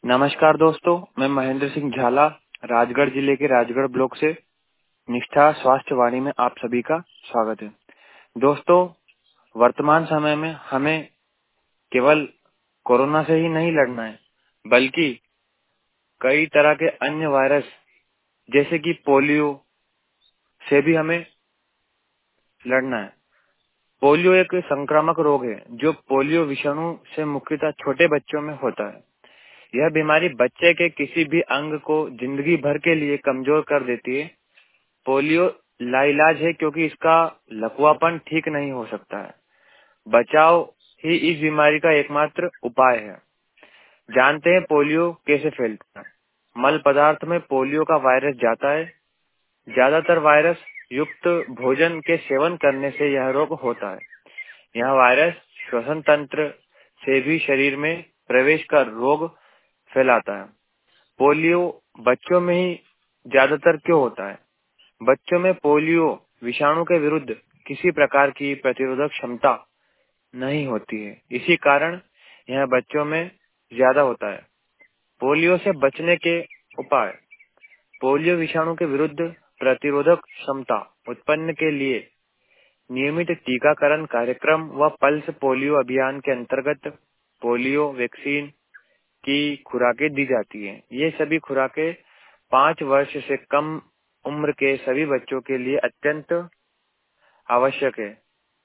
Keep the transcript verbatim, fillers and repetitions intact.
नमस्कार दोस्तों, मैं महेंद्र सिंह झाला राजगढ़ जिले के राजगढ़ ब्लॉक से निष्ठा स्वास्थ्य वाणी में आप सभी का स्वागत है। दोस्तों, वर्तमान समय में हमें केवल कोरोना से ही नहीं लड़ना है, बल्कि कई तरह के अन्य वायरस जैसे कि पोलियो से भी हमें लड़ना है। पोलियो एक संक्रामक रोग है जो पोलियो विषाणु से मुख्यतः छोटे बच्चों में होता है। यह बीमारी बच्चे के किसी भी अंग को जिंदगी भर के लिए कमजोर कर देती है। पोलियो लाइलाज है क्योंकि इसका लकवापन ठीक नहीं हो सकता है। बचाव ही इस बीमारी का एकमात्र उपाय है। जानते हैं पोलियो कैसे फैलता है। मल पदार्थ में पोलियो का वायरस जाता है। ज्यादातर वायरस युक्त भोजन के सेवन करने से यह रोग होता है। यह वायरस श्वसन तंत्र से भी शरीर में प्रवेश कर रोग फैलाता है। पोलियो बच्चों में ही ज्यादातर क्यों होता है? बच्चों में पोलियो विषाणु के विरुद्ध किसी प्रकार की प्रतिरोधक क्षमता नहीं होती है, इसी कारण यह बच्चों में ज्यादा होता है। पोलियो से बचने के उपाय। पोलियो विषाणु के विरुद्ध प्रतिरोधक क्षमता उत्पन्न के लिए नियमित टीकाकरण कार्यक्रम व पल्स पोलियो अभियान के अंतर्गत पोलियो वैक्सीन की खुराकें दी जाती हैं। ये सभी खुराकें पाँच वर्ष से कम उम्र के सभी बच्चों के लिए अत्यंत आवश्यक है।